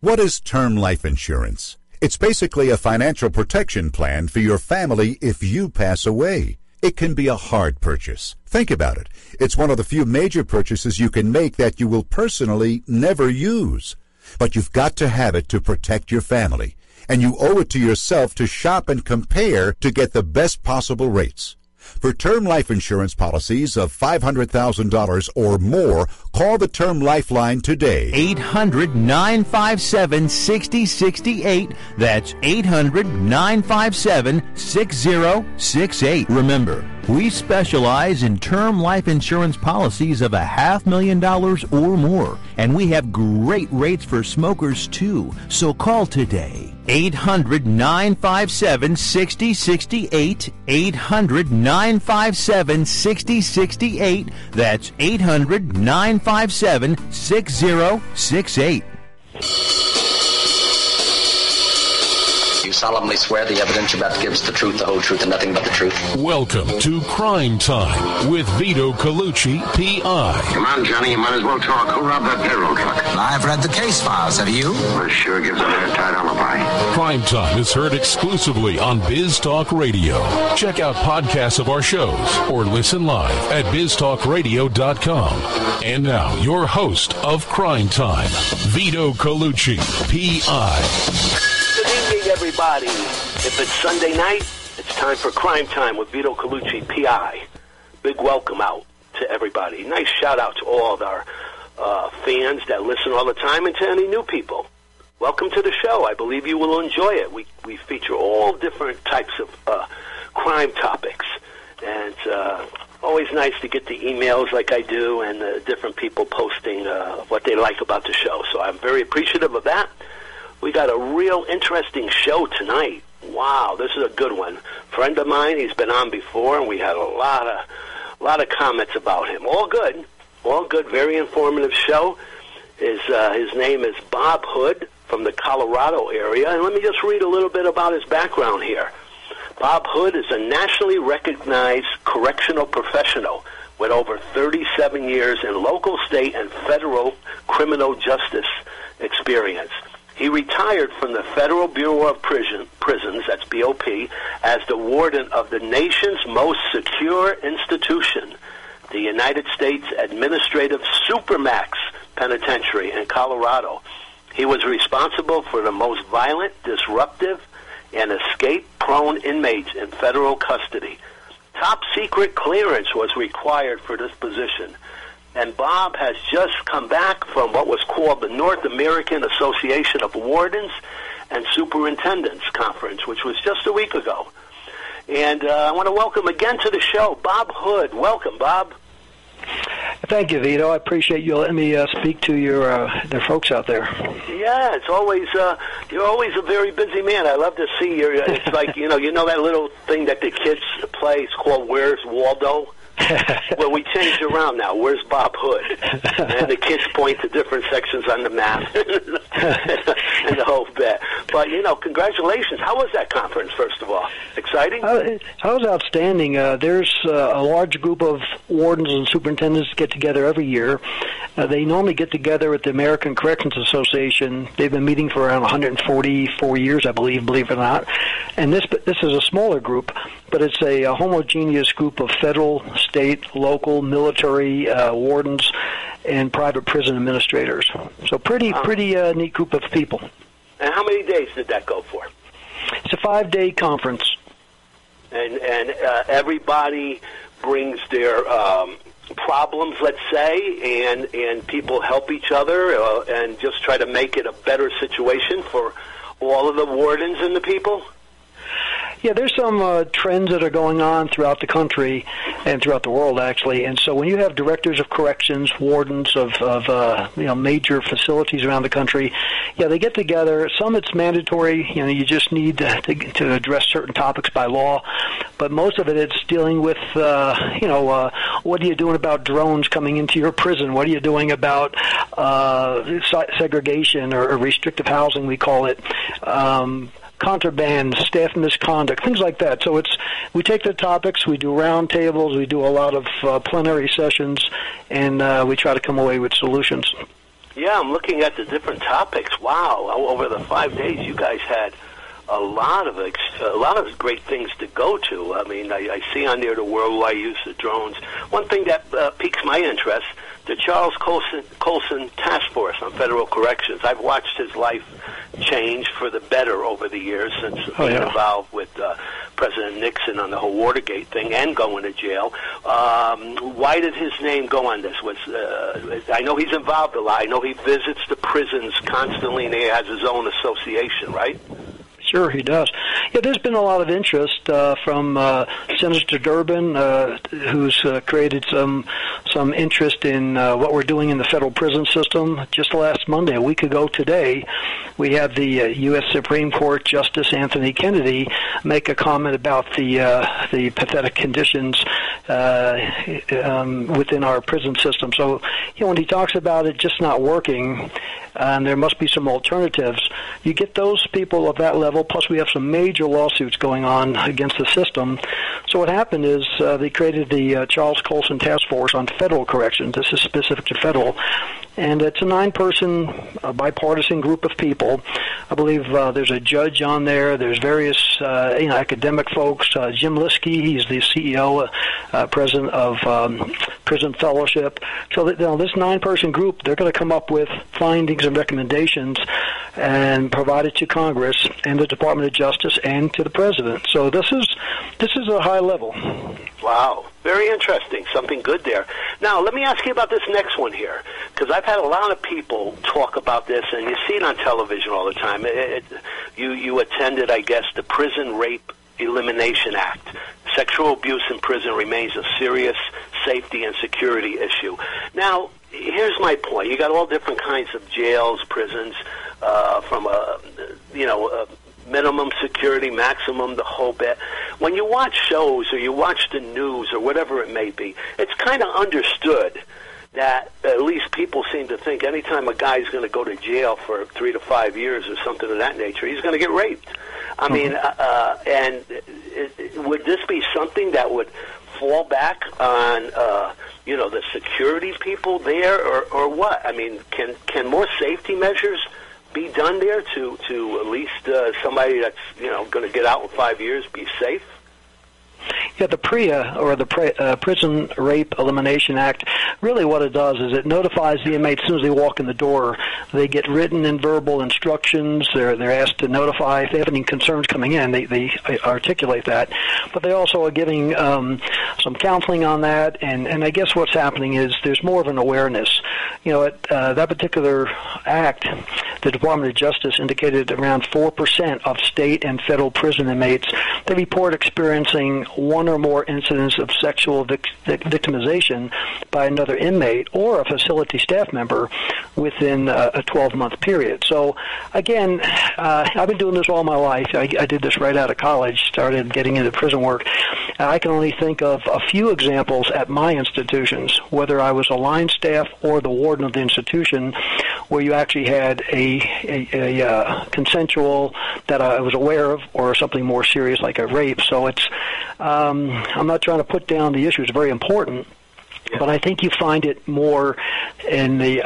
What is term life insurance? It's basically a financial protection plan for your family if you pass away. It can be a hard purchase. Think about it. It's one of the few major purchases you can make that you will personally never use. But you've got to have it to protect your family. And you owe it to yourself to shop and compare to get the best possible rates. For term life insurance policies of $500,000 or more, call the Term Lifeline today. 800-957-6068. That's 800-957-6068. Remember, we specialize in term life insurance policies of $500,000 or more, and we have great rates for smokers, too. So call today. 800-957-6068. 800-957-6068. That's 800-957-6068. You solemnly swear the evidence you're about to give is the truth, the whole truth, and nothing but the truth? Welcome to Crime Time with Vito Colucci, P.I. Come on, Johnny, you might as well talk. Who robbed that payroll truck? I've read the case files. Have you? Well, sure gives an airtight alibi. Crime Time is heard exclusively on Biz Talk Radio. Check out podcasts of our shows or listen live at biztalkradio.com. And now, your host of Crime Time, Vito Colucci, P.I. Good evening, everybody. If it's Sunday night, it's time for Crime Time with Vito Colucci, P.I. Big welcome out to everybody. Nice shout out to all of our fans that listen all the time and to any new people. Welcome to the show. I believe you will enjoy it. We feature all different types of crime topics. And always nice to get the emails like I do and different people posting what they like about the show. So I'm very appreciative of that. We got a real interesting show tonight. Wow, this is a good one. Friend of mine, he's been on before, and we had a lot of comments about him. All good, very informative show. His name is Bob Hood from the Colorado area, and let me just read a little bit about his background here. Bob Hood is a nationally recognized correctional professional with over 37 years in local, state, and federal criminal justice experience. He retired from the Federal Bureau of Prisons, that's BOP, as the warden of the nation's most secure institution, the United States Administrative Supermax Penitentiary in Colorado. He was responsible for the most violent, disruptive, and escape-prone inmates in federal custody. Top secret clearance was required for this position. And Bob has just come back from what was called the North American Association of Wardens and Superintendents Conference, which was just a week ago. And I want to welcome again to the show, Bob Hood. Welcome, Bob. Thank you, Vito. I appreciate you letting me speak to your the folks out there. Yeah, it's always you're always a very busy man. I love to see you. It's like you know that little thing that the kids play. It's called Where's Waldo. Well, we changed around now. Where's Bob Hood? And the kids point to different sections on the map and the whole bit. But, congratulations. How was that conference, first of all? Exciting? It was outstanding. There's a large group of wardens and superintendents get together every year. They normally get together at the American Corrections Association. They've been meeting for around 144 years, I believe it or not. And this is a smaller group, but it's a homogeneous group of federal, state, local, military wardens and private prison administrators. So pretty neat group of people. And how many days did that go for? It's a 5-day conference. And everybody brings their problems, let's say, and people help each other and just try to make it a better situation for all of the wardens and the people? Yeah, there's some trends that are going on throughout the country and throughout the world, actually. And so when you have directors of corrections, wardens of major facilities around the country, yeah, they get together. Some it's mandatory. You just need to address certain topics by law. But most of it's dealing with, what are you doing about drones coming into your prison? What are you doing about segregation or restrictive housing, we call it? Contraband, staff misconduct, things like that. So we take the topics, we do round tables, we do a lot of plenary sessions, and we try to come away with solutions. Yeah, I'm looking at the different topics. Wow, over the 5 days, you guys had a lot of great things to go to. I mean, I see on there the worldwide use of drones. One thing that piques my interest, the Charles Colson Task Force on Federal Corrections. I've watched his life change for the better over the years since being involved with President Nixon on the whole Watergate thing and going to jail. Why did his name go on this? I know he's involved a lot. I know he visits the prisons constantly, and he has his own association, right? Sure, he does. Yeah, there's been a lot of interest from Senator Durbin, who's created some interest in what we're doing in the federal prison system. Just last Monday, a week ago today, we had the U.S. Supreme Court Justice Anthony Kennedy make a comment about the pathetic conditions within our prison system. So, when he talks about it just not working, and there must be some alternatives, you get those people of that level, plus we have some major lawsuits going on against the system. So what happened is they created the Charles Colson Task Force on Federal Corrections. This is specific to federal. And it's a 9-person bipartisan group of people. I believe there's a judge on there. There's various academic folks. Jim Liskey, he's the CEO, president of Prison Fellowship. So this 9-person group, they're going to come up with findings and recommendations and provide it to Congress and the Department of Justice and to the President. So this is a high level. Wow. Very interesting. Something good there. Now, let me ask you about this next one here, because I've had a lot of people talk about this, and you see it on television all the time. You attended, I guess, the Prison Rape Elimination Act. Sexual abuse in prison remains a serious safety and security issue. Now, here's my point. You got all different kinds of jails, prisons, from minimum security, maximum, the whole bit. When you watch shows or you watch the news or whatever it may be, it's kind of understood that at least people seem to think anytime a guy's going to go to jail for 3 to 5 years or something of that nature, he's going to get raped. I mean, and would this be something that would fall back on, the security people there, or what? I mean, can more safety measures be done there to at least somebody that's going to get out in 5 years be safe? Yeah, the PREA, or the Prison Rape Elimination Act, really what it does is it notifies the inmates as soon as they walk in the door. They get written and verbal instructions. They're asked to notify if they have any concerns coming in. They articulate that. But they also are giving some counseling on that. And I guess what's happening is there's more of an awareness. At that particular act, the Department of Justice indicated around 4% of state and federal prison inmates, they report experiencing one or more incidents of sexual victimization by another inmate or a facility staff member within a 12-month period. So, again, I've been doing this all my life. I did this right out of college, started getting into prison work. I can only think of a few examples at my institutions, whether I was a line staff or the warden of the institution, where you actually had a consensual that I was aware of, or something more serious like a rape. So it's I'm not trying to put down the issue. It's very important. But I think you find it more in the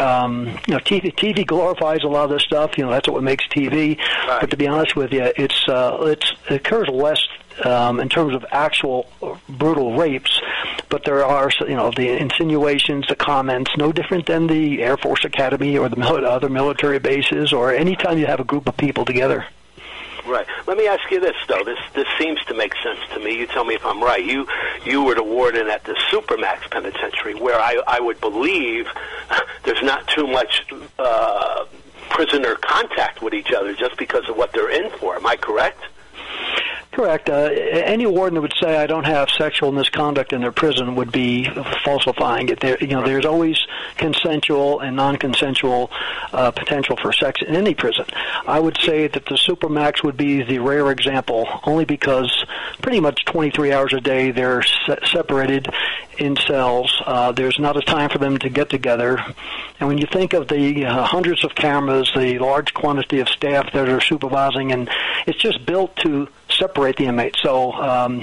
TV glorifies a lot of this stuff. That's what makes TV. Right. But to be honest with you, it occurs less in terms of actual brutal rapes. But there are the insinuations, the comments, no different than the Air Force Academy or the other military bases, or any time you have a group of people together. Right. Let me ask you this, though. This seems to make sense to me. You tell me if I'm right. You were the warden at the Supermax Penitentiary, where I would believe there's not too much prisoner contact with each other just because of what they're in for. Am I correct? Correct. Any warden that would say I don't have sexual misconduct in their prison would be falsifying it. There's always consensual and non-consensual potential for sex in any prison. I would say that the Supermax would be the rare example, only because pretty much 23 hours a day they're separated in cells. There's not a time for them to get together. And when you think of the hundreds of cameras, the large quantity of staff that are supervising, and it's just built to separate the inmates. So,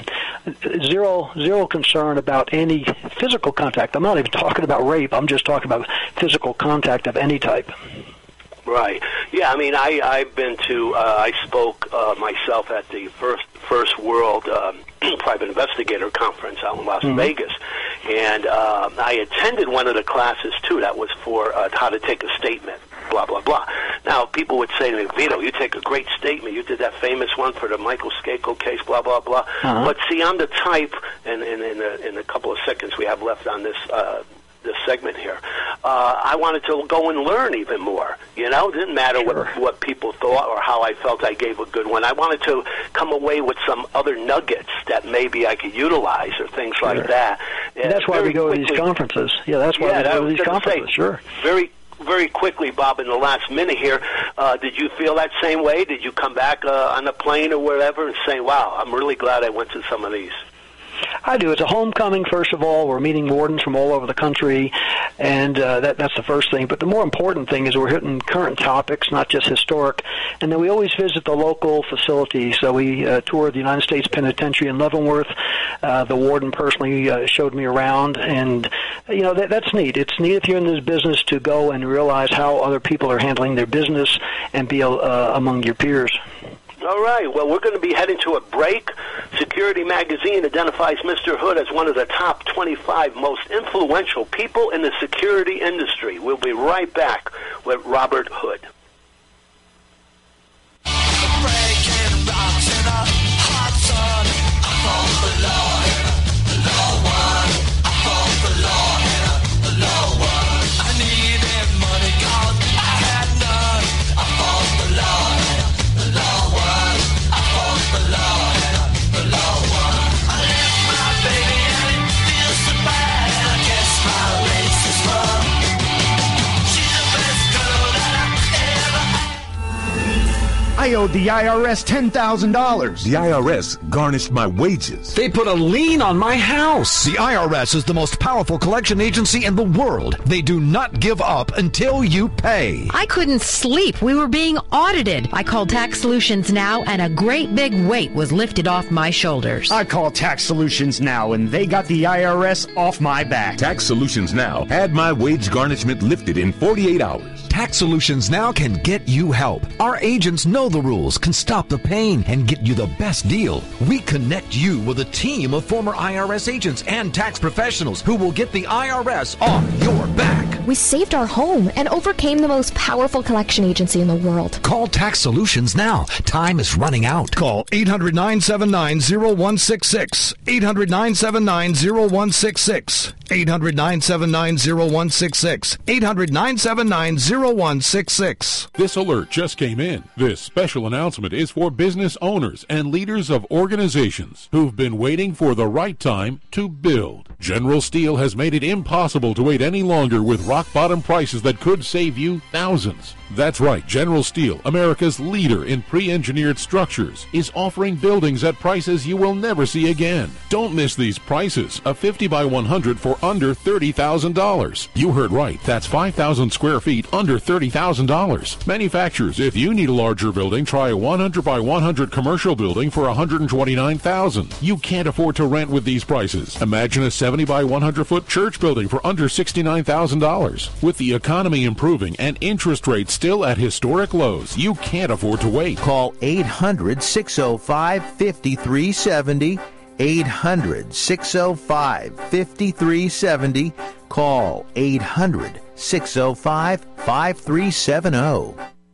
zero concern about any physical contact. I'm not even talking about rape. I'm just talking about physical contact of any type. Right. Yeah, I mean, I've been to, I spoke myself at the First World Private Investigator Conference out in Las Vegas, and I attended one of the classes, too. That was for how to take a statement, blah, blah, blah. Now, people would say to me, Vito, you take a great statement. You did that famous one for the Michael Skako case, blah, blah, blah. But see, I'm the type, and in a couple of seconds we have left on this segment here, I wanted to go and learn even more. You know, it didn't matter what people thought or how I felt I gave a good one. I wanted to come away with some other nuggets that maybe I could utilize or things like that. And that's why we go to these conferences. Yeah, that's why we go to these conferences. Sure. Very quickly, Bob, in the last minute here, did you feel that same way? Did you come back on the plane or whatever and say, wow, I'm really glad I went to some of these? I do. It's a homecoming, first of all. We're meeting wardens from all over the country, and that's the first thing. But the more important thing is we're hitting current topics, not just historic. And then we always visit the local facilities. So we toured the United States Penitentiary in Leavenworth. The warden personally showed me around, and you know that's neat. It's neat if you're in this business to go and realize how other people are handling their business and be among your peers. All right. Well, we're going to be heading to a break. Security Magazine identifies Mr. Hood as one of the top 25 most influential people in the security industry. We'll be right back with Robert Hood. I owed the IRS $10,000. The IRS garnished my wages. They put a lien on my house. The IRS is the most powerful collection agency in the world. They do not give up until you pay. I couldn't sleep. We were being audited. I called Tax Solutions Now, and a great big weight was lifted off my shoulders. I called Tax Solutions Now, and they got the IRS off my back. Tax Solutions Now had my wage garnishment lifted in 48 hours. Tax Solutions Now can get you help. Our agents know the rules, can stop the pain, and get you the best deal. We connect you with a team of former IRS agents and tax professionals who will get the IRS off your back. We saved our home and overcame the most powerful collection agency in the world. Call Tax Solutions now. Time is running out. Call 800-979-0166. 800-979-0166. 800-979-0166. 800-979-0166. This alert just came in. This special announcement is for business owners and leaders of organizations who've been waiting for the right time to build. General Steel has made it impossible to wait any longer with rock-bottom prices that could save you thousands. That's right, General Steel, America's leader in pre-engineered structures, is offering buildings at prices you will never see again. Don't miss these prices. A 50 by 100 for under $30,000. You heard right. That's 5,000 square feet under $30,000. Manufacturers, if you need a larger building, try a 100 by 100 commercial building for $129,000. You can't afford to rent with these prices. Imagine a 70 by 100 foot church building for under $69,000. With the economy improving and interest rates still at historic lows, you can't afford to wait. Call 800-605-5370. 800-605-5370. Call 800-605-5370.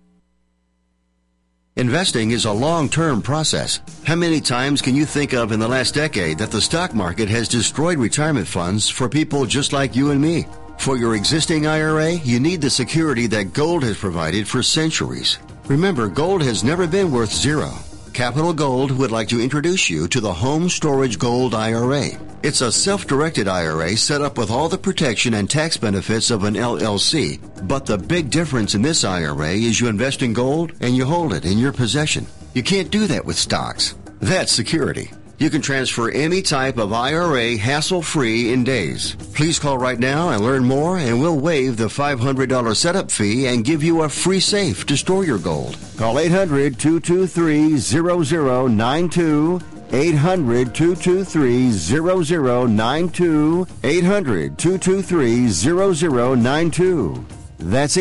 Investing is a long-term process. How many times can you think of in the last decade that the stock market has destroyed retirement funds for people just like you and me? For your existing IRA, you need the security that gold has provided for centuries. Remember, gold has never been worth zero. Capital Gold would like to introduce you to the Home Storage Gold IRA. It's a self-directed IRA set up with all the protection and tax benefits of an LLC. But the big difference in this IRA is you invest in gold and you hold it in your possession. You can't do that with stocks. That's security. You can transfer any type of IRA hassle-free in days. Please call right now and learn more, and we'll waive the $500 setup fee and give you a free safe to store your gold. Call 800-223-0092, 800-223-0092. 800-223-0092. That's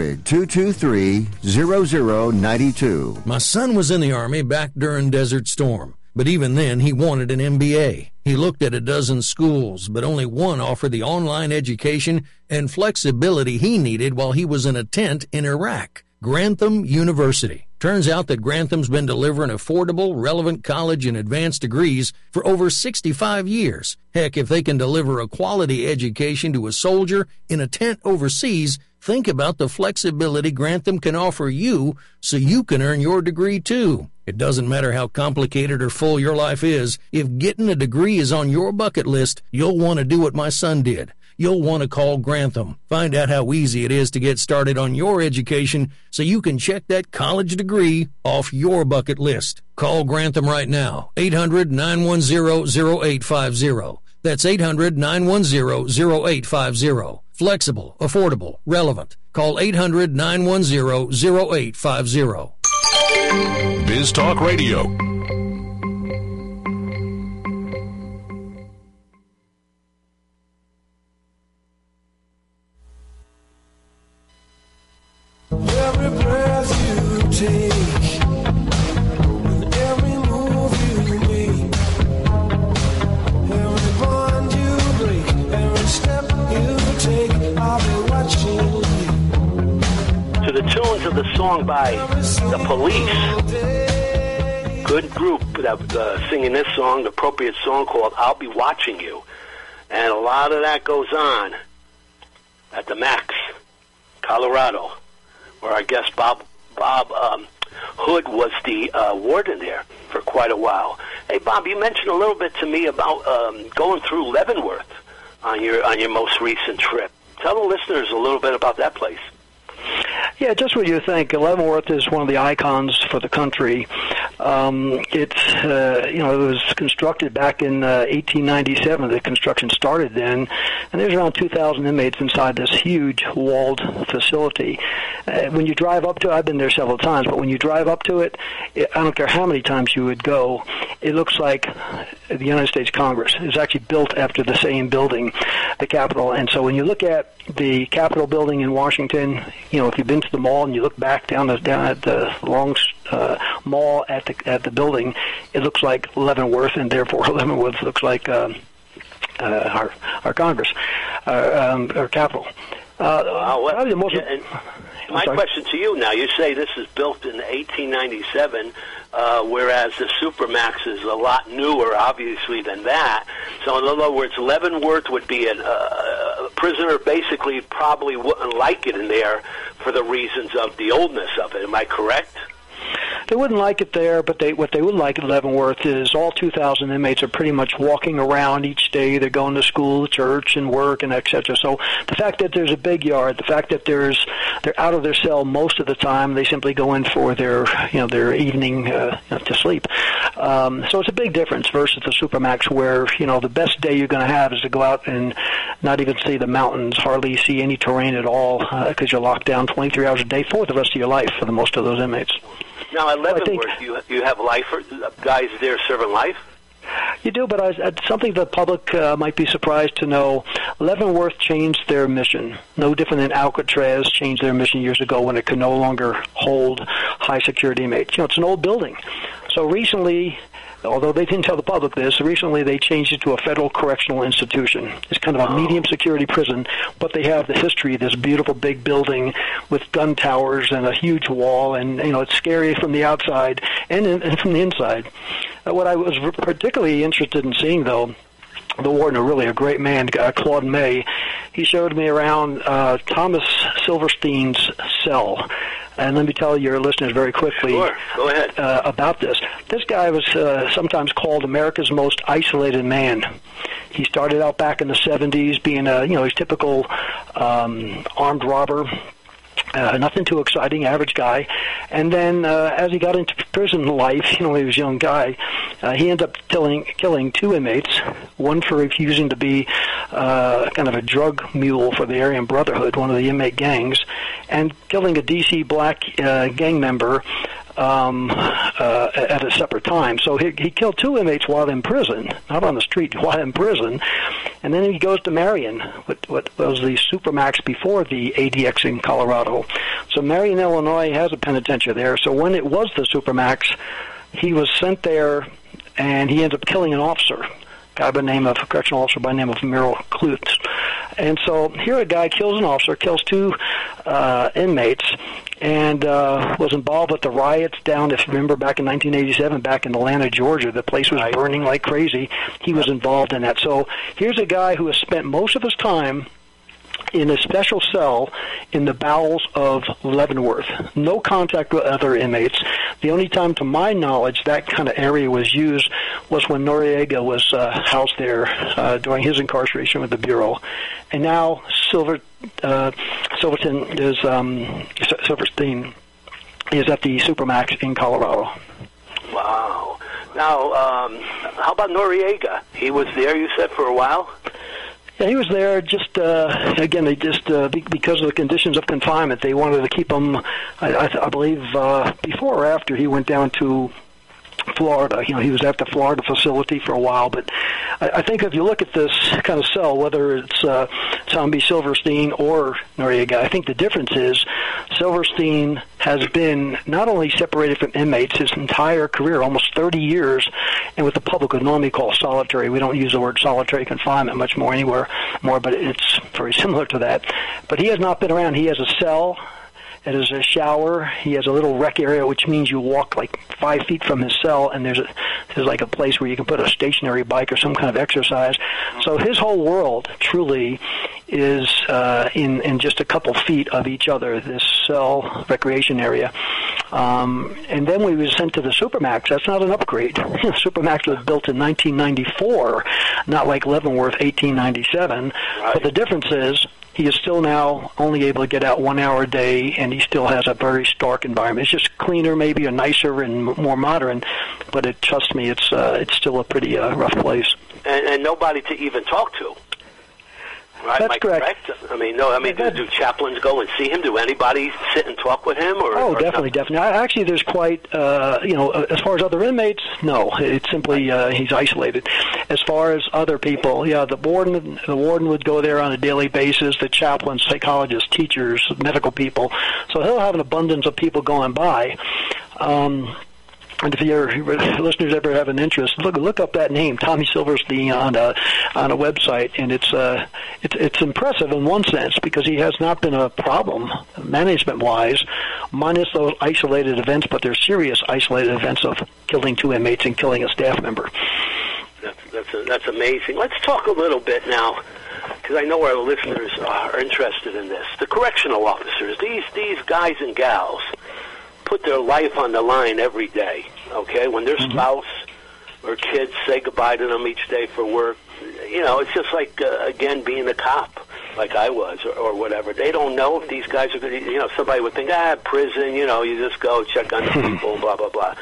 800-223-0092. My son was in the Army back during Desert Storm, but even then he wanted an MBA. He looked at a dozen schools, but only one offered the online education and flexibility he needed while he was in a tent in Iraq. Grantham University. Turns out that Grantham's been delivering affordable, relevant college and advanced degrees for over 65 years. Heck, if they can deliver a quality education to a soldier in a tent overseas, think about the flexibility Grantham can offer you so you can earn your degree too. It doesn't matter how complicated or full your life is. If getting a degree is on your bucket list, you'll want to do what my son did. You'll want to call Grantham. Find out how easy it is to get started on your education so you can check that college degree off your bucket list. Call Grantham right now. 800-910-0850. That's 800-910-0850. Flexible, affordable, relevant. Call 800-910-0850. Biz Talk Radio. Every breath you take, and every move you make, every bond you break, every step you take, I'll be watching you. To the tunes of the song by The Police. Good group that singing this song, the appropriate song called I'll Be Watching You. And a lot of that goes on at the Max, Colorado, where I guess Bob Hood was the warden there for quite a while. Hey, Bob, you mentioned a little bit to me about going through Leavenworth on your most recent trip. Tell the listeners a little bit about that place. Yeah, just what you think. Leavenworth is one of the icons for the country. It was constructed back in 1897. The construction started then, and there's around 2,000 inmates inside this huge walled facility. When you drive up to it, I've been there several times, but when you drive up to it, I don't care how many times you would go, it looks like the United States Congress. It's actually built after the same building, the Capitol. And so when you look at the Capitol building in Washington, if you've been to the mall and you look back down at the long mall at the building, it looks like Leavenworth, and therefore Leavenworth looks like our Congress, our Capitol. My question to you now, you say this is built in 1897, whereas the Supermax is a lot newer, obviously, than that. So in other words, Leavenworth would be a prisoner basically probably wouldn't like it in there for the reasons of the oldness of it. Am I correct? They wouldn't like it there, but what they would like at Leavenworth is all 2,000 inmates are pretty much walking around each day. They're going to school, church, and work, and et cetera. So the fact that there's a big yard, the fact that they're out of their cell most of the time, they simply go in for their evening to sleep. So it's a big difference versus the Supermax, where the best day you're going to have is to go out and not even see the mountains, hardly see any terrain at all, because you're locked down 23 hours a day for the rest of your life for the most of those inmates. Now, at Leavenworth, you have guys there serving life? You do, but something the public might be surprised to know, Leavenworth changed their mission. No different than Alcatraz changed their mission years ago when it could no longer hold high-security inmates. It's an old building. So recently, although they didn't tell the public this, recently they changed it to a federal correctional institution. It's kind of a medium-security prison, but they have the history of this beautiful big building with gun towers and a huge wall, and it's scary from the outside and from the inside. What I was particularly interested in seeing, though, the warden, really a great man, Claude May, he showed me around Thomas Silverstein's cell. And let me tell your listeners very quickly Go ahead. About this. This guy was sometimes called America's most isolated man. He started out back in the 70s being a typical armed robber. Nothing too exciting, average guy. And then as he got into prison life, he was a young guy, he ended up killing two inmates, one for refusing to be kind of a drug mule for the Aryan Brotherhood, one of the inmate gangs, and killing a D.C. black gang member at a separate time. So he killed 2 inmates while in prison, not on the street, while in prison. And then he goes to Marion, what was the Supermax before the ADX in Colorado. So Marion, Illinois has a penitentiary there. So when it was the Supermax, he was sent there, and he ends up killing an officer, a correctional officer by the name of Merrill Klutz. And so here a guy kills an officer, kills 2 inmates, and was involved with the riots down, if you remember, back in 1987, back in Atlanta, Georgia. The place was burning like crazy. He was involved in that. So here's a guy who has spent most of his time in a special cell in the bowels of Leavenworth. No contact with other inmates. The only time, to my knowledge, that kind of area was used was when Noriega was housed there during his incarceration with the Bureau. And now Silverstein is at the Supermax in Colorado. Wow. Now, how about Noriega? He was there, you said, for a while? Yeah, he was there just, again, they just, because of the conditions of confinement, they wanted to keep him, I believe, before or after he went down to Florida. You know, he was at the Florida facility for a while, but I think if you look at this kind of cell, whether it's Zombie Silverstein or Noriega, I think the difference is Silverstein has been not only separated from inmates his entire career, almost 30 years, and with the public would normally call solitary. We don't use the word solitary confinement much more anywhere more, but it's very similar to that. But he has not been around. He has a cell. It is a shower. He has a little rec area, which means you walk like 5 feet from his cell, and there's like a place where you can put a stationary bike or some kind of exercise. So his whole world truly is in just a couple feet of each other, this cell recreation area. And then we were sent to the Supermax. That's not an upgrade. Supermax was built in 1994, not like Leavenworth 1897. Right. But the difference is he is still now only able to get out 1 hour a day, and he still has a very stark environment. It's just cleaner, maybe, or nicer and more modern, but trust me, it's still a pretty rough place. And nobody to even talk to. Right? That's correct. I mean, do chaplains go and see him? Do anybody sit and talk with him? Or definitely. Actually, there's quite, as far as other inmates, no. It's simply he's isolated. As far as other people, yeah, the warden would go there on a daily basis. The chaplains, psychologists, teachers, medical people. So he'll have an abundance of people going by. And if your listeners ever have an interest, look up that name, Tommy Silverstein, on a website, and it's impressive in one sense because he has not been a problem management-wise, minus those isolated events, but they're serious isolated events of killing 2 inmates and killing a staff member. That's amazing. Let's talk a little bit now, because I know our listeners are interested in this. The correctional officers, these guys and gals, put their life on the line every day, okay? When their spouse or kids say goodbye to them each day for work, it's just like, again, being a cop, like I was, or whatever. They don't know if these guys are going to, somebody would think, prison, you just go check on the people, blah, blah, blah.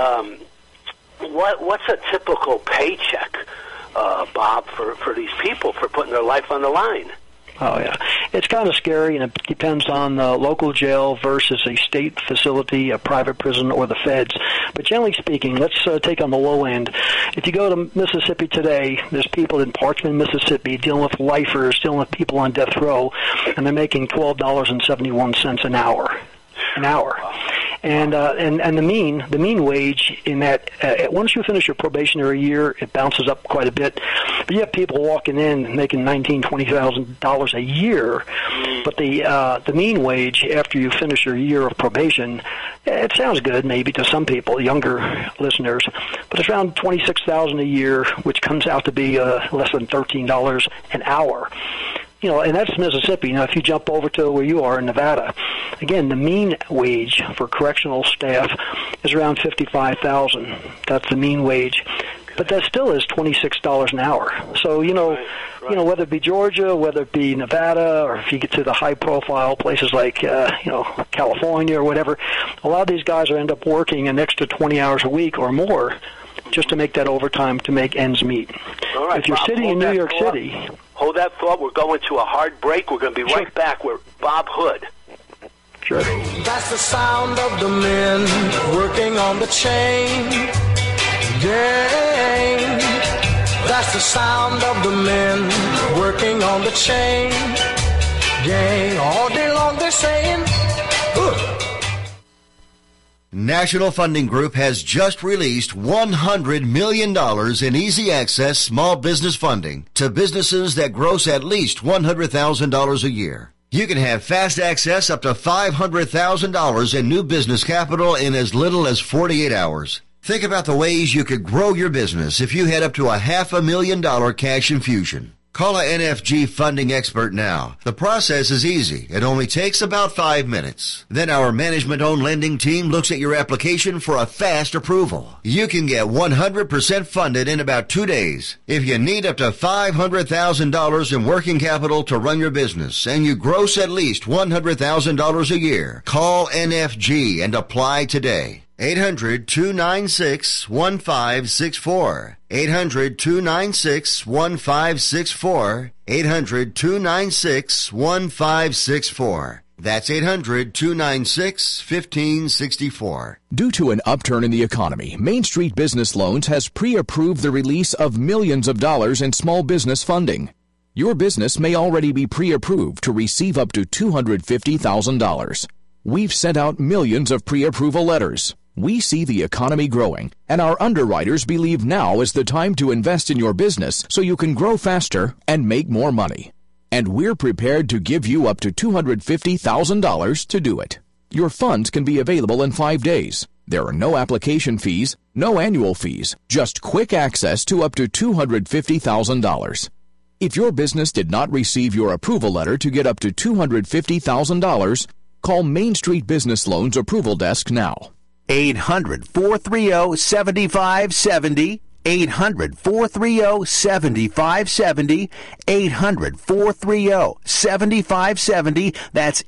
What's a typical paycheck, Bob, for these people for putting their life on the line? Oh, yeah. It's kind of scary, and it depends on the local jail versus a state facility, a private prison, or the feds. But generally speaking, let's take on the low end. If you go to Mississippi today, there's people in Parchman, Mississippi, dealing with lifers, dealing with people on death row, and they're making $12.71 an hour. And the mean wage in that once you finish your probationary year, it bounces up quite a bit. But you have people walking in making $19,000-$20,000 a year, but the mean wage after you finish your year of probation, it sounds good maybe to some people, younger listeners, but it's around $26,000 a year, which comes out to be less than $13 an hour. And that's Mississippi. If you jump over to where you are in Nevada, again, the mean wage for correctional staff is around $55,000. That's the mean wage. But that still is $26 an hour. So, whether it be Georgia, whether it be Nevada, or if you get to the high-profile places like, California or whatever, a lot of these guys end up working an extra 20 hours a week or more just to make that overtime to make ends meet. All right, if you're Bob, sitting in New York City... Hold that thought. We're going to a hard break. We're going to be right back with Bob Hood. Sure. That's the sound of the men working working on the chain gang. That's the sound of the men working on the chain gang. All day long they're saying, ugh. National Funding Group has just released $100 million in easy access small business funding to businesses that gross at least $100,000 a year. You can have fast access up to $500,000 in new business capital in as little as 48 hours. Think about the ways you could grow your business if you had up to a $500,000 cash infusion. Call a NFG funding expert now. The process is easy. It only takes about 5 minutes. Then our management-owned lending team looks at your application for a fast approval. You can get 100% funded in about 2 days. If you need up to $500,000 in working capital to run your business and you gross at least $100,000 a year, call NFG and apply today. 800-296-1564. 800-296-1564. 800-296-1564. That's 800-296-1564. Due to an upturn in the economy, Main Street Business Loans has pre-approved the release of millions of dollars in small business funding. Your business may already be pre-approved to receive up to $250,000. We've sent out millions of pre-approval letters. We see the economy growing, and our underwriters believe now is the time to invest in your business so you can grow faster and make more money. And we're prepared to give you up to $250,000 to do it. Your funds can be available in 5 days. There are no application fees, no annual fees, just quick access to up to $250,000. If your business did not receive your approval letter to get up to $250,000, call Main Street Business Loans Approval Desk now. 800-430-7570. 800-430-7570. 800-430-7570. That's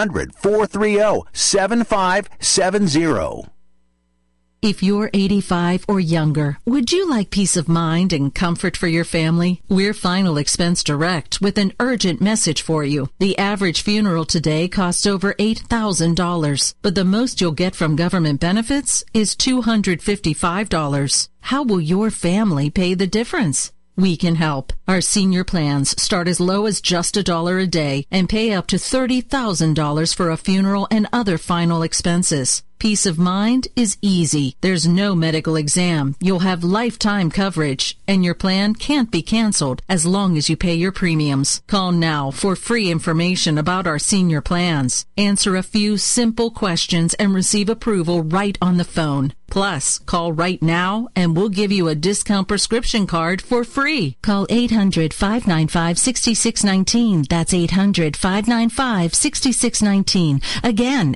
800-430-7570. If you're 85 or younger, would you like peace of mind and comfort for your family? We're Final Expense Direct with an urgent message for you. The average funeral today costs over $8,000, but the most you'll get from government benefits is $255. How will your family pay the difference? We can help. Our senior plans start as low as just $1 a day and pay up to $30,000 for a funeral and other final expenses. Peace of mind is easy. There's no medical exam. You'll have lifetime coverage, and your plan can't be canceled as long as you pay your premiums. Call now for free information about our senior plans. Answer a few simple questions and receive approval right on the phone. Plus, call right now and we'll give you a discount prescription card for free. Call 800-595-6619. That's 800-595-6619. Again,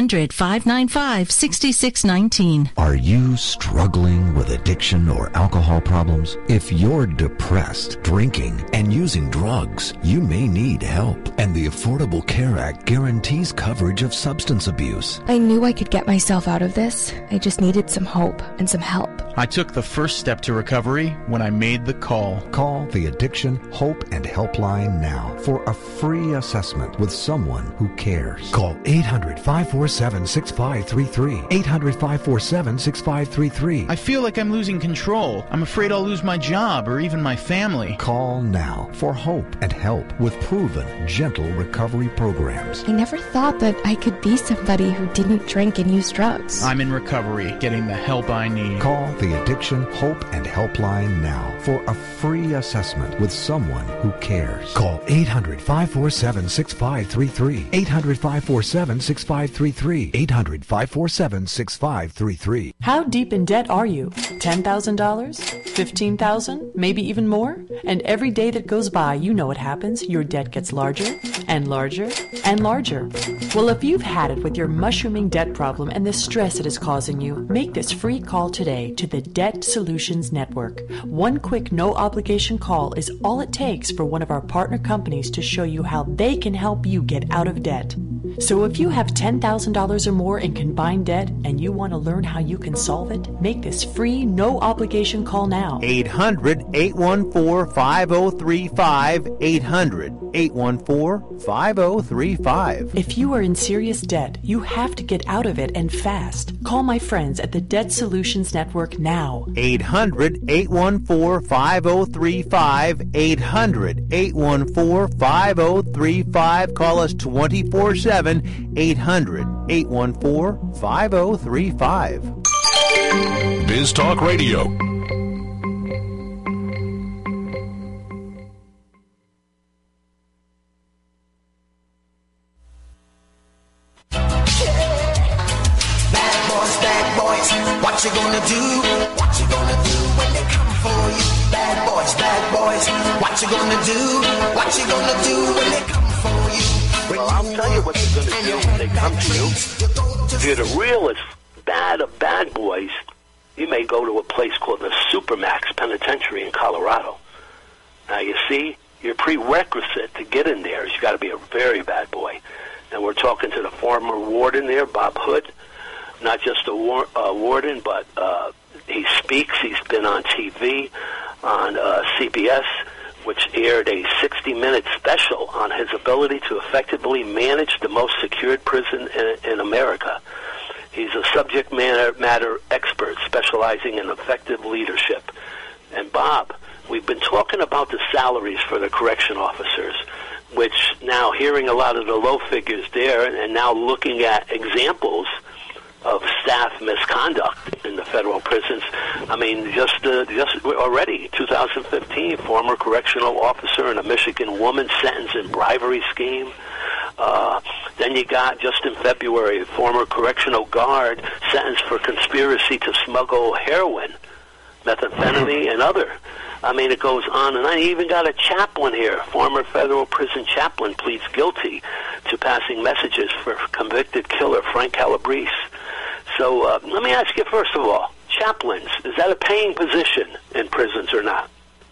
800-595-6619. Are you struggling with addiction or alcohol problems? If you're depressed, drinking, and using drugs, you may need help. And the Affordable Care Act guarantees coverage of substance abuse. I knew I could get myself out of this. I just needed some hope and some help. I took the first step to recovery when I made the call. Call the Addiction Hope and Helpline now for a free assessment with someone who cares. Call 800-547-6533. 800-547-6533. I feel like I'm losing control. I'm afraid I'll lose my job or even my family. Call now for hope and help with proven, gentle recovery programs. I never thought that I could be somebody who didn't drink and use drugs. I'm in recovery, getting the help I need. Call the Addiction Hope and Helpline now for a free assessment with someone who cares. Call 800-547-6533. 800-547-6533. 800-547-6533. How deep in debt are you? $10,000? $15,000? Maybe even more? And every day that goes by, you know what happens. Your debt gets larger and larger and larger. Well, if you've had it with your mushrooming debt problem and the stress it is causing you, make this free call today to the Debt Solutions Network. One quick, no-obligation call is all it takes for one of our partner companies to show you how they can help you get out of debt. So if you have $10,000 or more in combined debt and you want to learn how you can solve it, make this free, no-obligation call now. 800-814-5035. 800-814-5035. If you are in serious debt, you have to get out of it and fast. Call my friends at the Debt Solutions Network now. 800-814-5035. 800-814-5035. Call us 24/7. 800-814-5035. Biz Talk Radio. Bad boys, what you gonna do? What you gonna do when they come for you? Bad boys, what you gonna do? What you gonna do when they come for you? Well, I'll tell you what they're going to do when they come to you. If you're the realest bad of bad boys, you may go to a place called the Supermax Penitentiary in Colorado. Now, you see, your prerequisite to get in there is you got to be a very bad boy. And we're talking to the former warden there, Bob Hood. Not just a warden, but he speaks. He's been on TV, on CBS, which aired a 60-minute special on his ability to effectively manage the most secured prison in America. He's a subject matter expert specializing in effective leadership. And Bob, we've been talking about the salaries for the correction officers, which now hearing a lot of the low figures there and now looking at examples of staff misconduct in the federal prisons. I mean, just already, 2015, former correctional officer and a Michigan woman sentenced in bribery scheme. Then you got, just in February, a former correctional guard sentenced for conspiracy to smuggle heroin, methamphetamine, and other. I mean, it goes on and on. You even got a chaplain here. Former federal prison chaplain pleads guilty to passing messages for convicted killer Frank Calabrese. So let me ask you, first of all, chaplains, is that a paying position in prisons or not?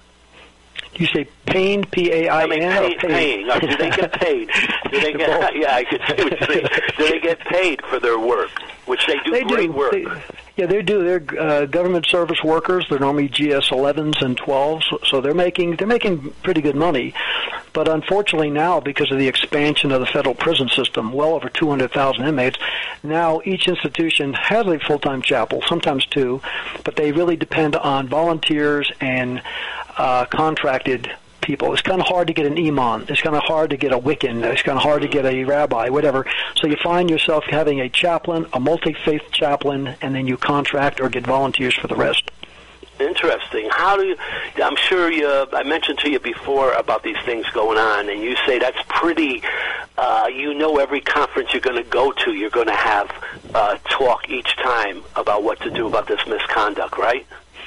You say paying, P-A-I-N? I mean, paying. Do they get paid? Do they get? Yeah, I could see what you're saying. Do they get paid for their work, which they do great work? They do. They're government service workers. They're normally GS 11s and 12s, so they're making pretty good money. But unfortunately now, because of the expansion of the federal prison system, well over 200,000 inmates, now each institution has a full-time chapel, sometimes two, but they really depend on volunteers and contracted people. It's kind of hard to get an imam. It's kind of hard to get a Wiccan. It's kind of hard to get a rabbi, whatever. So you find yourself having a chaplain, a multi-faith chaplain, and then you contract or get volunteers for the rest. Interesting. How do you? I'm sure I mentioned to you before about these things going on, and you say that's pretty. Every conference you're going to go to, you're going to have talk each time about what to do about this misconduct, right?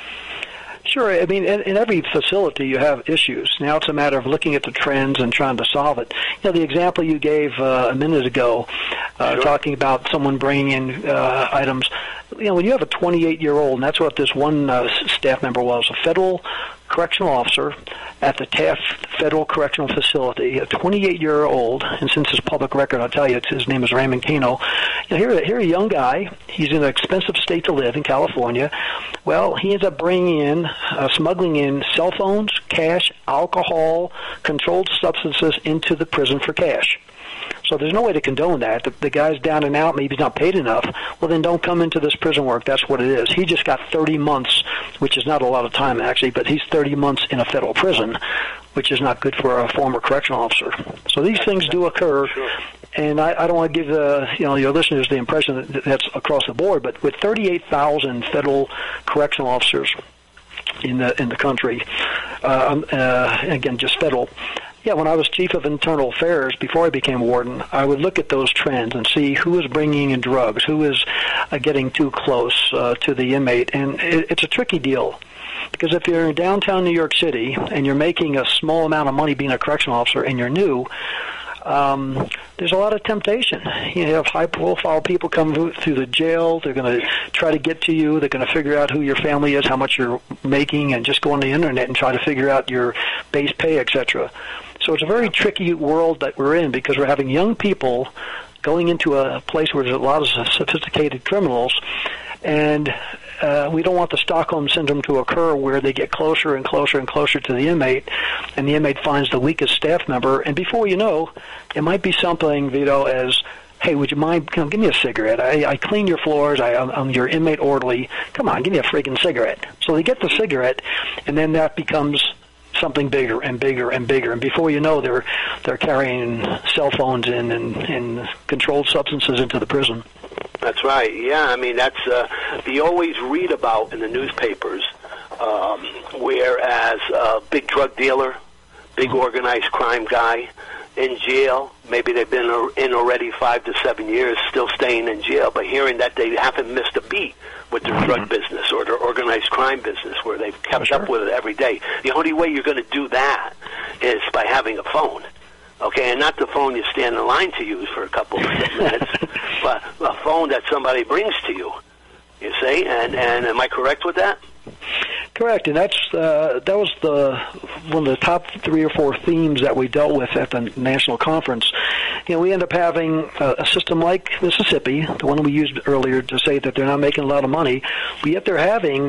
Sure. I mean, in every facility you have issues. Now it's a matter of looking at the trends and trying to solve it. You know, the example you gave a minute ago, sure, talking about someone bringing in items. You know, when you have a 28-year-old, and that's what this one staff member was, a federal correctional officer at the Taft Federal Correctional Facility, a 28-year-old, and since it's public record, I'll tell you, his name is Raymond Kano. You know, here a young guy, he's in an expensive state to live in California. Well, he ends up bringing in, smuggling in cell phones, cash, alcohol, controlled substances into the prison for cash. So there's no way to condone that. The guy's down and out, maybe he's not paid enough. Well, then don't come into this prison work. That's what it is. He just got 30 months, which is not a lot of time, actually, but he's 30 months in a federal prison, which is not good for a former correctional officer. So these things do occur, and I don't want to give your listeners the impression that that's across the board, but with 38,000 federal correctional officers in the country, again, just federal. Yeah, when I was chief of internal affairs, before I became warden, I would look at those trends and see who is bringing in drugs, who is getting too close to the inmate. And it's a tricky deal, because if you're in downtown New York City and you're making a small amount of money being a correctional officer and you're new, there's a lot of temptation. You have high-profile people come through the jail. They're going to try to get to you. They're going to figure out who your family is, how much you're making, and just go on the Internet and try to figure out your base pay, etc. So it's a very tricky world that we're in, because we're having young people going into a place where there's a lot of sophisticated criminals, and we don't want the Stockholm Syndrome to occur where they get closer and closer and closer to the inmate, and the inmate finds the weakest staff member, and before you know, it might be something, Vito, as, hey, would you mind, give me a cigarette? I clean your floors. I'm your inmate orderly. Come on, give me a friggin' cigarette. So they get the cigarette, and then that becomes something bigger and bigger and bigger. And before you know, they're carrying cell phones in and controlled substances into the prison. That's right. Yeah, I mean, that's you always read about in the newspapers, whereas a big drug dealer, big organized crime guy in jail, maybe they've been in already 5 to 7 years, still staying in jail, but hearing that they haven't missed a beat with their drug business or their organized crime business where they've kept up with it every day. The only way you're going to do that is by having a phone. Okay, and not the phone you stand in line to use for a couple of minutes, but a phone that somebody brings to you, you see? And am I correct with that? Correct, and that was one of the top 3 or 4 themes that we dealt with at the national conference. We end up having a system like Mississippi, the one we used earlier to say that they're not making a lot of money, but yet they're having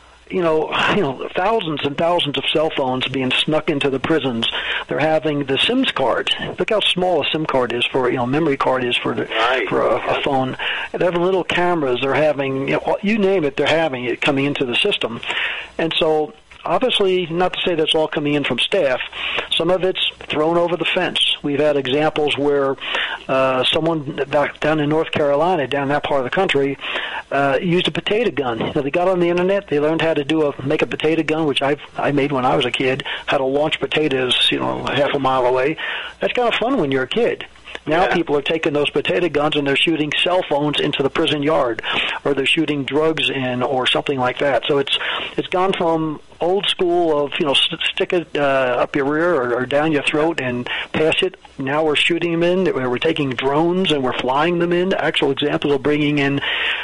thousands and thousands of cell phones being snuck into the prisons. They're having the SIM card. Look how small a SIM card is for, memory card is for a phone. They're having little cameras. They're having, you name it, they're having it coming into the system. And so, obviously, not to say that's all coming in from staff. Some of it's thrown over the fence. We've had examples where someone down in North Carolina, down that part of the country, used a potato gun. They got on the internet. They learned how to make a potato gun, which I made when I was a kid. How to launch potatoes, half a mile away. That's kind of fun when you're a kid. Now people are taking those potato guns and they're shooting cell phones into the prison yard, or they're shooting drugs in, or something like that. So it's gone from old school of stick it up your rear or down your throat and pass it. Now we're shooting them in. We're taking drones and we're flying them in. Actual examples of bringing in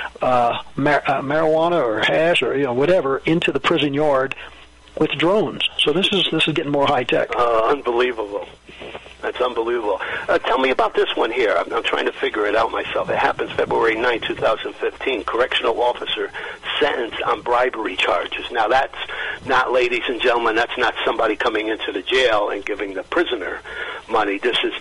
marijuana or hash or whatever into the prison yard with drones. So this is getting more high tech. Unbelievable. That's unbelievable. Tell me about this one here. I'm trying to figure it out myself. It happens February 9, 2015. Correctional officer sentenced on bribery charges. Now, that's not, ladies and gentlemen, that's not somebody coming into the jail and giving the prisoner money. This is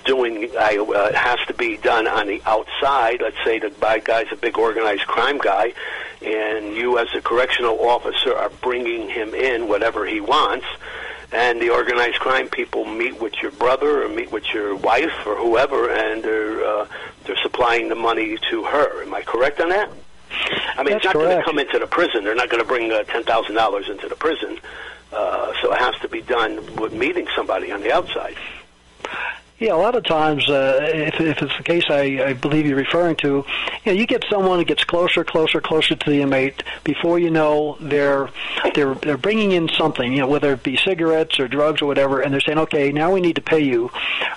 it has to be done on the outside. Let's say the bad guy's a big organized crime guy, and you as a correctional officer are bringing him in whatever he wants, and the organized crime people meet with your brother or meet with your wife or whoever, and they're supplying the money to her. Am I correct on that? I mean, That's it's not going to correct. come into the prison. They're not going to bring $10,000 into the prison. So it has to be done with meeting somebody on the outside. Yeah, a lot of times, if it's the case I believe you're referring to, you get someone that gets closer to the inmate. Before you know, they're bringing in something, whether it be cigarettes or drugs or whatever, and they're saying, okay, now we need to pay you.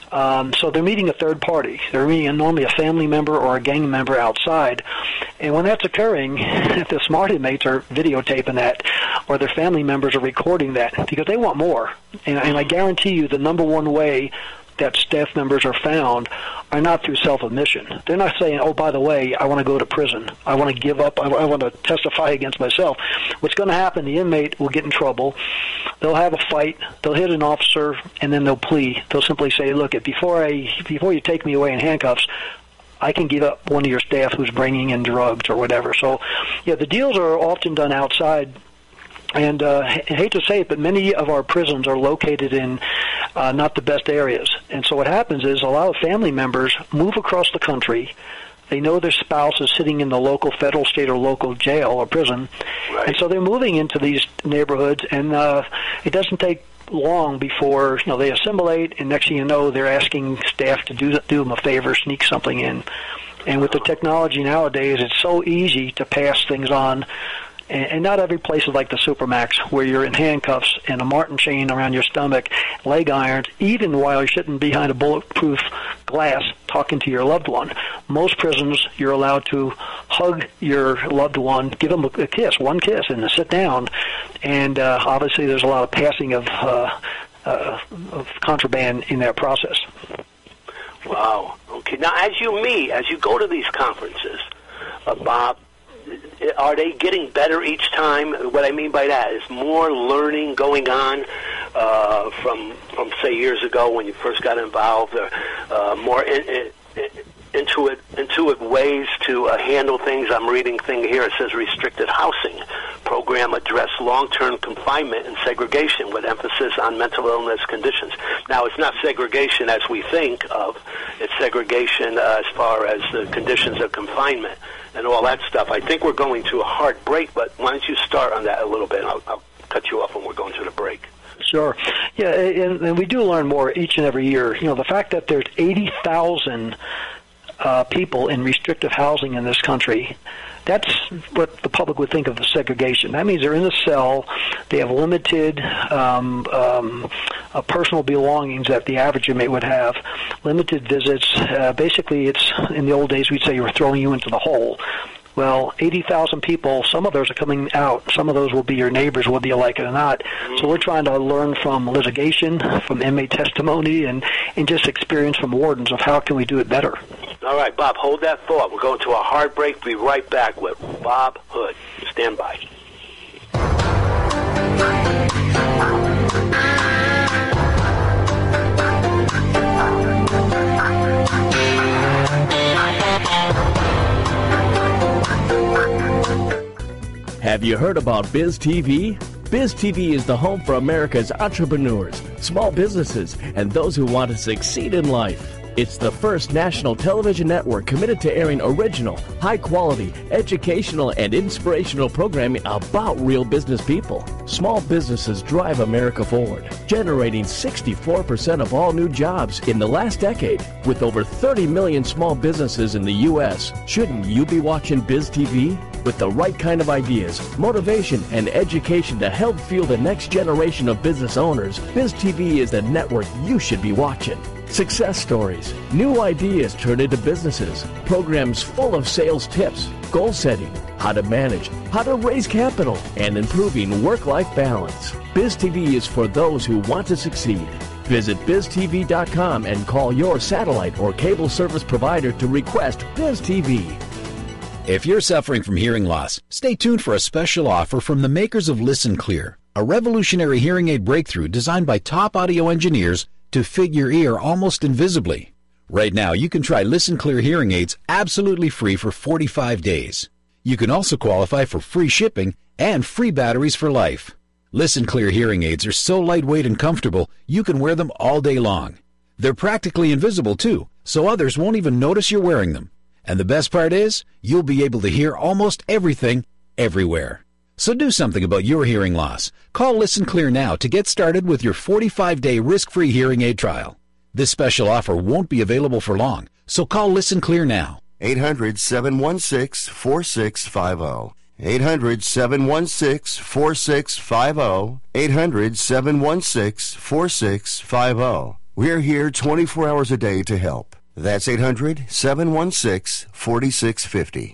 So they're meeting a third party. They're meeting normally a family member or a gang member outside. And when that's occurring, the smart inmates are videotaping that, or their family members are recording that because they want more. And I guarantee you the number one way that staff members are found are not through self-admission. They're not saying, oh, by the way, I want to go to prison. I want to give up. I want to testify against myself. What's going to happen, the inmate will get in trouble. They'll have a fight. They'll hit an officer, and then they'll plea. They'll simply say, look, before you take me away in handcuffs, I can give up one of your staff who's bringing in drugs or whatever. So, yeah, the deals are often done outside. And I hate to say it, but many of our prisons are located in not the best areas. And so what happens is a lot of family members move across the country. They know their spouse is sitting in the local federal, state, or local jail or prison. Right. And so they're moving into these neighborhoods, and it doesn't take long before they assimilate, and next thing you know, they're asking staff to do them a favor, sneak something in. And with the technology nowadays, it's so easy to pass things on. And not every place is like the Supermax, where you're in handcuffs and a Martin chain around your stomach, leg irons, even while you're sitting behind a bulletproof glass talking to your loved one. Most prisons, you're allowed to hug your loved one, give them a kiss, one kiss, and sit down. And obviously there's a lot of passing of contraband in that process. Wow. Okay. Now, as you go to these conferences, Bob, are they getting better each time? What I mean by that is more learning going on from say years ago when you first got involved, or more intuitive ways to handle things. I'm reading thing here. It says restricted housing program address long-term confinement and segregation with emphasis on mental illness conditions. Now, it's not segregation as we think of. It's segregation as far as the conditions of confinement and all that stuff. I think we're going to a hard break, but why don't you start on that a little bit? I'll cut you off when we're going to the break. Sure. Yeah, and we do learn more each and every year. You know, the fact that there's 80,000 people in restrictive housing in this country, that's what the public would think of as segregation. That means they're in a cell, they have limited personal belongings that the average inmate would have, limited visits. Basically, it's, in the old days, we'd say you were throwing you into the hole. Well, 80,000 people, some of those are coming out. Some of those will be your neighbors, whether you like it or not. So we're trying to learn from litigation, from inmate testimony, and just experience from wardens of how can we do it better. All right, Bob, hold that thought. We're going to a hard break. We'll be right back with Bob Hood. Stand by. Have you heard about Biz TV? Biz TV is the home for America's entrepreneurs, small businesses, and those who want to succeed in life. It's the first national television network committed to airing original, high-quality, educational, and inspirational programming about real business people. Small businesses drive America forward, generating 64% of all new jobs in the last decade. With over 30 million small businesses in the U.S., shouldn't you be watching Biz TV? With the right kind of ideas, motivation, and education to help fuel the next generation of business owners, Biz TV is the network you should be watching. Success stories, new ideas turned into businesses, programs full of sales tips, goal setting, how to manage, how to raise capital, and improving work-life balance. Biz TV is for those who want to succeed. Visit biztv.com and call your satellite or cable service provider to request Biz TV. If you're suffering from hearing loss, stay tuned for a special offer from the makers of Listen Clear, a revolutionary hearing aid breakthrough designed by top audio engineers to fit your ear almost invisibly. Right now, you can try Listen Clear hearing aids absolutely free for 45 days. You can also qualify for free shipping and free batteries for life. Listen Clear hearing aids are so lightweight and comfortable, you can wear them all day long. They're practically invisible, too, so others won't even notice you're wearing them. And the best part is, you'll be able to hear almost everything, everywhere. So do something about your hearing loss. Call Listen Clear now to get started with your 45-day risk-free hearing aid trial. This special offer won't be available for long, so call Listen Clear now. 800-716-4650. 800-716-4650. 800-716-4650. We're here 24 hours a day to help. That's 800-716-4650.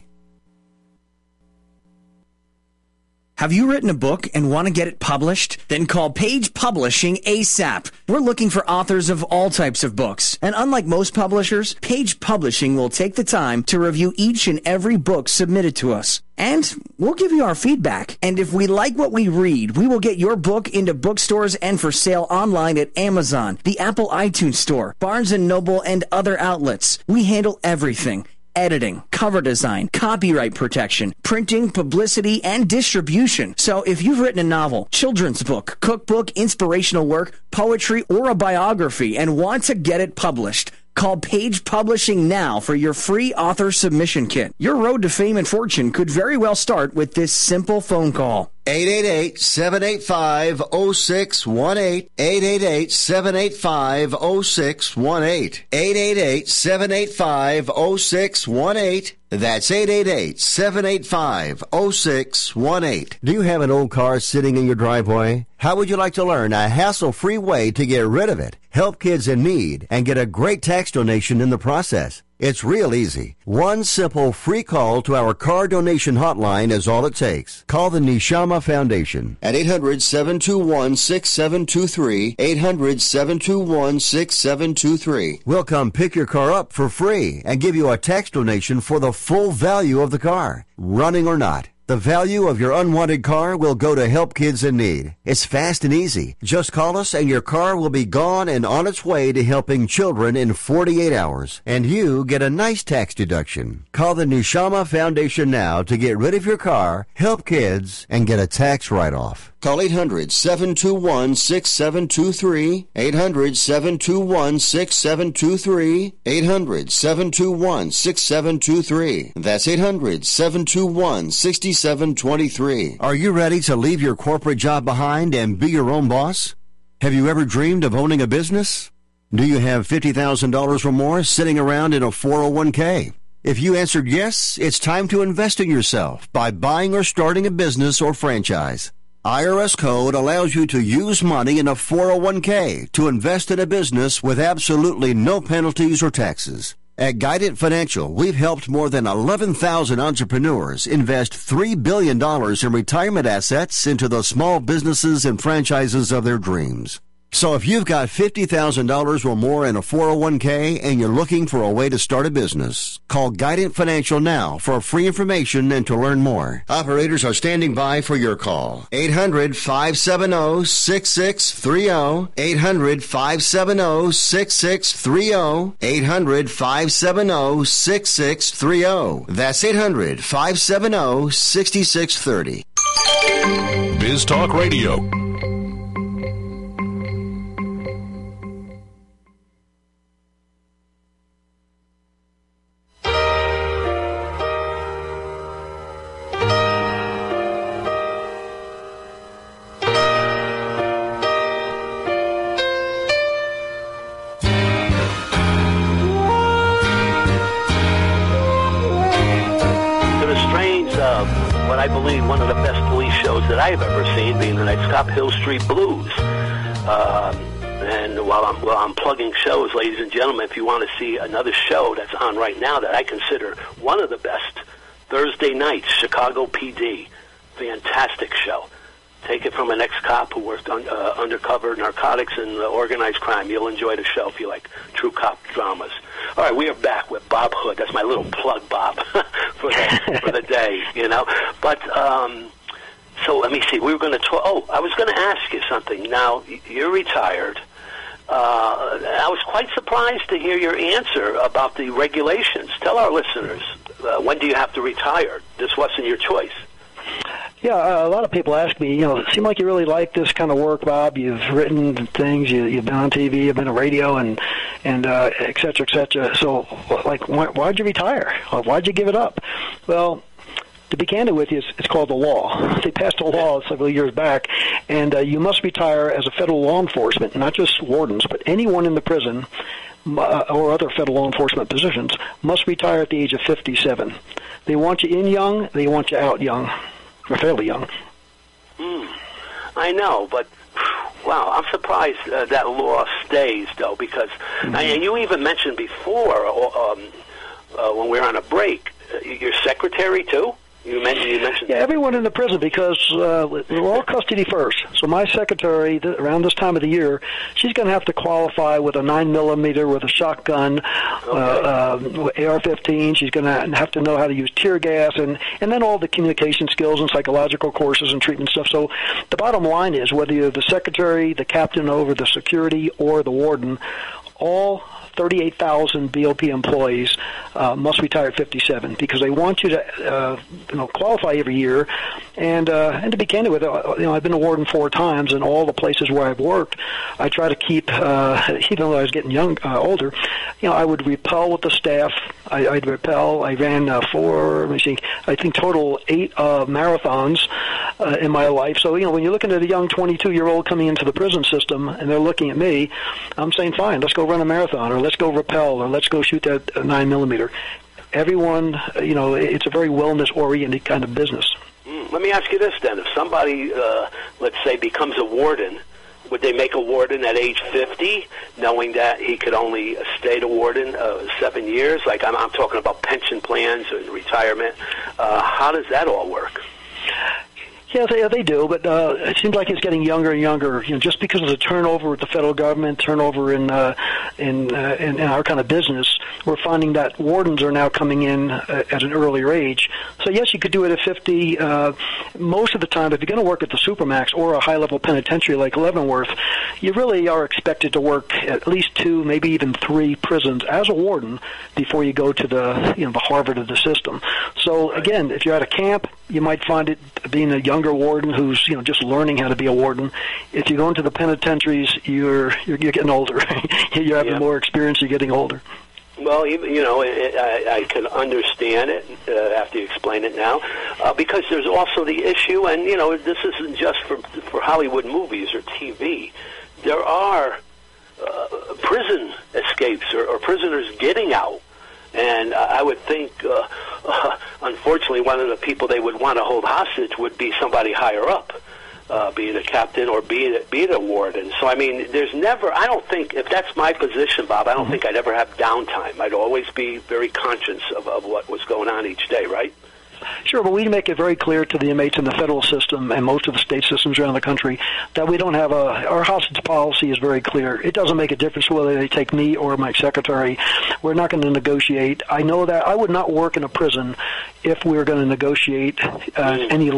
Have you written a book and want to get it published? Then call Page Publishing ASAP. We're looking for authors of all types of books. And unlike most publishers, Page Publishing will take the time to review each and every book submitted to us. And we'll give you our feedback. And if we like what we read, we will get your book into bookstores and for sale online at Amazon, the Apple iTunes Store, Barnes & Noble, and other outlets. We handle everything. Editing, cover design, copyright protection, printing, publicity, and distribution. So if you've written a novel, children's book, cookbook, inspirational work, poetry, or a biography and want to get it published, call Page Publishing now for your free author submission kit. Your road to fame and fortune could very well start with this simple phone call. 888-785-0618. 888-785-0618. 888-785-0618. That's 888-785-0618. Do you have an old car sitting in your driveway? How would you like to learn a hassle-free way to get rid of it, help kids in need, and get a great tax donation in the process? It's real easy. One simple free call to our car donation hotline is all it takes. Call the Neshama Foundation at 800-721-6723, 800-721-6723. We'll come pick your car up for free and give you a tax donation for the full value of the car, running or not. The value of your unwanted car will go to help kids in need. It's fast and easy. Just call us and your car will be gone and on its way to helping children in 48 hours. And you get a nice tax deduction. Call the Neshama Foundation now to get rid of your car, help kids, and get a tax write-off. Call 800-721-6723, 800-721-6723, 800-721-6723. That's 800-721-6723. Are you ready to leave your corporate job behind and be your own boss? Have you ever dreamed of owning a business? Do you have $50,000 or more sitting around in a 401k? If you answered yes, it's time to invest in yourself by buying or starting a business or franchise. IRS code allows you to use money in a 401k to invest in a business with absolutely no penalties or taxes. At Guidant Financial, we've helped more than 11,000 entrepreneurs invest $3 billion in retirement assets into the small businesses and franchises of their dreams. So if you've got $50,000 or more in a 401k and you're looking for a way to start a business, call Guidant Financial now for free information and to learn more. Operators are standing by for your call. 800-570-6630. 800-570-6630. 800-570-6630. That's 800-570-6630. Biz Talk Radio. I believe one of the best police shows that I've ever seen, being the Nightcap Hill Street Blues. And while I'm plugging shows, ladies and gentlemen, if you want to see another show that's on right now that I consider one of the best, Thursday nights, Chicago PD, fantastic show. Take it from an ex-cop who worked undercover narcotics and organized crime. You'll enjoy the show if you like true cop dramas. All right, we are back with Bob Hood. That's my little plug, Bob, for the day, you know. But so let me see. We were going to talk. Oh, I was going to ask you something. Now, you're retired. I was quite surprised to hear your answer about the regulations. Tell our listeners, when do you have to retire? This wasn't your choice. Yeah, a lot of people ask me, it seemed like you really like this kind of work, Bob. You've written things, you've been on TV, you've been on radio, and et cetera, et cetera. So, like, why'd you retire? Why'd you give it up? Well, to be candid with you, it's called the law. They passed a law several years back, and you must retire as a federal law enforcement, not just wardens, but anyone in the prison or other federal law enforcement positions must retire at the age of 57. They want you in young, they want you out young. Or fairly young. I know, but wow, I'm surprised that law stays, though, because and you even mentioned before when we were on a break, your secretary too. You mentioned. Yeah, everyone in the prison, because we're all custody first. So my secretary, around this time of the year, she's going to have to qualify with a 9mm, with a shotgun, AR-15. She's going to have to know how to use tear gas, and then all the communication skills and psychological courses and treatment stuff. So the bottom line is, whether you're the secretary, the captain over the security, or the warden, all 38,000 BOP employees must retire at 57, because they want you to qualify every year. And to be candid with you, I've been a warden 4 times, and all the places where I've worked, I try to keep, even though I was getting older, I would rappel with the staff. I'd rappel. I ran I think total 8 marathons in my life. So, when you're looking at a young 22-year-old coming into the prison system and they're looking at me, I'm saying, fine, let's go run a marathon, or let's go rappel, or let's go shoot that 9mm. everyone, it's a very wellness-oriented kind of business. Let me ask you this then. If somebody, let's say, becomes a warden, would they make a warden at age 50, knowing that he could only stay a warden 7 years? Like I'm talking about pension plans and retirement. How does that all work? Yeah, they do, but it seems like it's getting younger and younger. Just because of the turnover with the federal government, turnover in our kind of business, we're finding that wardens are now coming in at an earlier age. So yes, you could do it at 50. Most of the time, if you're going to work at the Supermax or a high-level penitentiary like Leavenworth, you really are expected to work at least 2, maybe even 3 prisons as a warden before you go to the Harvard of the system. So again, if you're at a camp, you might find it being a younger warden who's just learning how to be a warden. If you go into the penitentiaries, you're getting older. You're having more experience. You're getting older. Well, I can understand it after you explain it now, because there's also the issue, and this isn't just for Hollywood movies or TV. There are prison escapes or prisoners getting out. And I would think, unfortunately, one of the people they would want to hold hostage would be somebody higher up, be it a captain or be it a warden. So, I mean, I don't think, if that's my position, Bob, I don't think I'd ever have downtime. I'd always be very conscious of what was going on each day, right? Sure, but we make it very clear to the inmates in the federal system and most of the state systems around the country that we don't have our hostage policy is very clear. It doesn't make a difference whether they take me or my secretary. We're not going to negotiate. I know that I would not work in a prison if we were going to negotiate any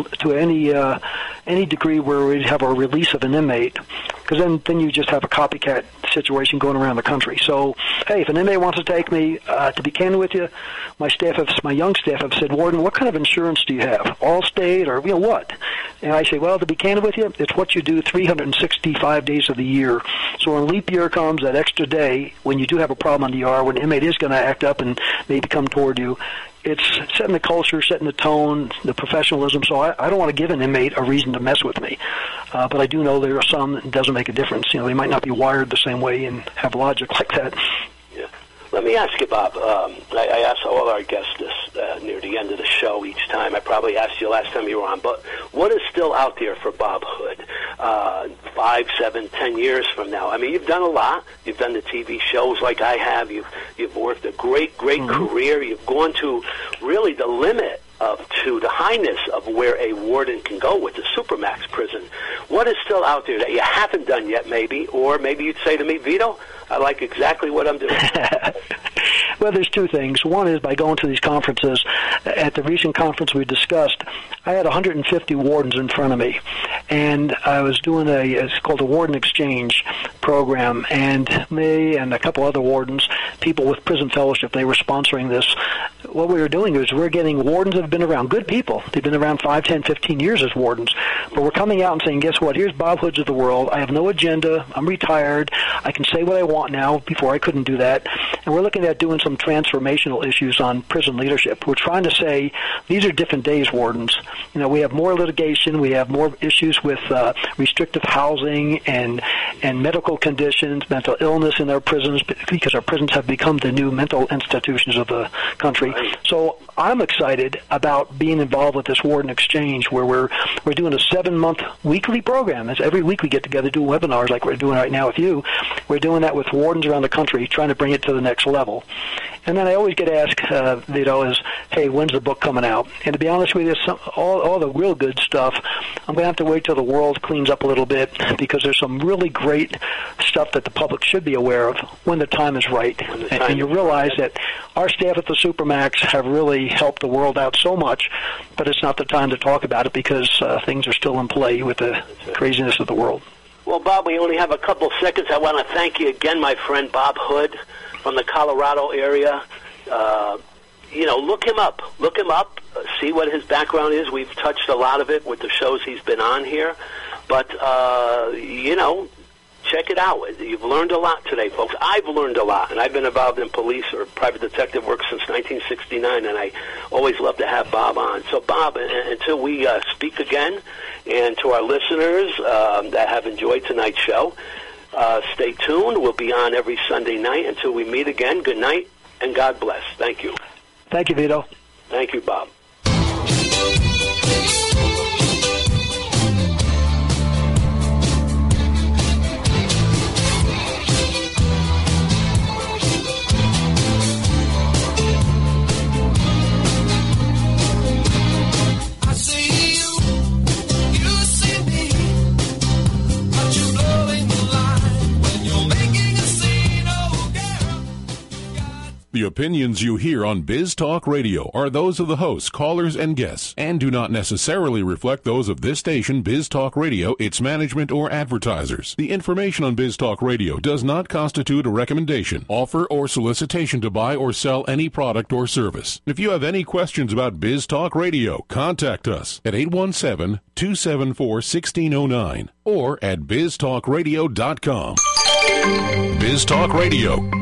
degree where we'd have a release of an inmate, because then you just have a copycat situation going around the country. So, hey, if an inmate wants to take me, to be candid with you, my young staff have said, Warden, what kind of insurance do you have? Allstate or what? And I say, well, to be candid with you, it's what you do 365 days of the year. So when leap year comes, that extra day, when you do have a problem on the ER, when the inmate is going to act up and maybe come toward you, it's setting the culture, setting the tone, the professionalism. So I don't want to give an inmate a reason to mess with me. But I do know there are some that it doesn't make a difference. They might not be wired the same way and have logic like that. Yeah. Let me ask you, Bob. I ask all our guests this near the end of the show each time. I probably asked you last time you were on. But what is still out there for Bob Hood 5, 7, 10 years from now? I mean, you've done a lot. You've done the TV shows like I have. You've worked a great career. You've gone to really the limit to the highness of where a warden can go with the Supermax prison. What is still out there that you haven't done yet, maybe? Or maybe you'd say to me, Vito, I like exactly what I'm doing. Well, there's 2 things. One is by going to these conferences. At the recent conference we discussed, I had 150 wardens in front of me, and I was doing it's called a Warden Exchange program, and me and a couple other wardens, people with prison fellowship, they were sponsoring this. What we were doing is we're getting wardens that have been around, good people. They've been around 5, 10, 15 years as wardens, but we're coming out and saying, guess what, here's Bob Hoods of the world. I have no agenda. I'm retired. I can say what I want now. Before I couldn't do that. And we're looking at doing some transformational issues on prison leadership. We're trying to say these are different days, wardens. We have more litigation. We have more issues with restrictive housing and medical conditions, mental illness in our prisons, because our prisons have become the new mental institutions of the country. So I'm excited about being involved with this Warden Exchange, where we're doing a 7-month weekly program. It's every week we get together, do webinars like we're doing right now with you. We're doing that with wardens around the country, trying to bring it to the next level. And then I always get asked, Vito, is, hey, when's the book coming out? And to be honest with you, all the real good stuff, I'm going to have to wait till the world cleans up a little bit, because there's some really great stuff that the public should be aware of when the time is right. And you realize that our staff at the Supermax have really helped the world out so much, but it's not the time to talk about it because things are still in play with the craziness of the world. Well, Bob, we only have a couple seconds. I want to thank you again, my friend Bob Hood from the Colorado area. Look him up. Look him up. See what his background is. We've touched a lot of it with the shows he's been on here. But, check it out. You've learned a lot today, folks. I've learned a lot, and I've been involved in police or private detective work since 1969, and I always love to have Bob on. So, Bob, until we speak again, and to our listeners that have enjoyed tonight's show, stay tuned. We'll be on every Sunday night until we meet again. Good night, and God bless. Thank you. Thank you, Vito. Thank you, Bob. The opinions you hear on Biz Talk Radio are those of the hosts, callers, and guests, and do not necessarily reflect those of this station, Biz Talk Radio, its management, or advertisers. The information on Biz Talk Radio does not constitute a recommendation, offer, or solicitation to buy or sell any product or service. If you have any questions about Biz Talk Radio, contact us at 817-274-1609 or at biztalkradio.com. Biz Talk Radio.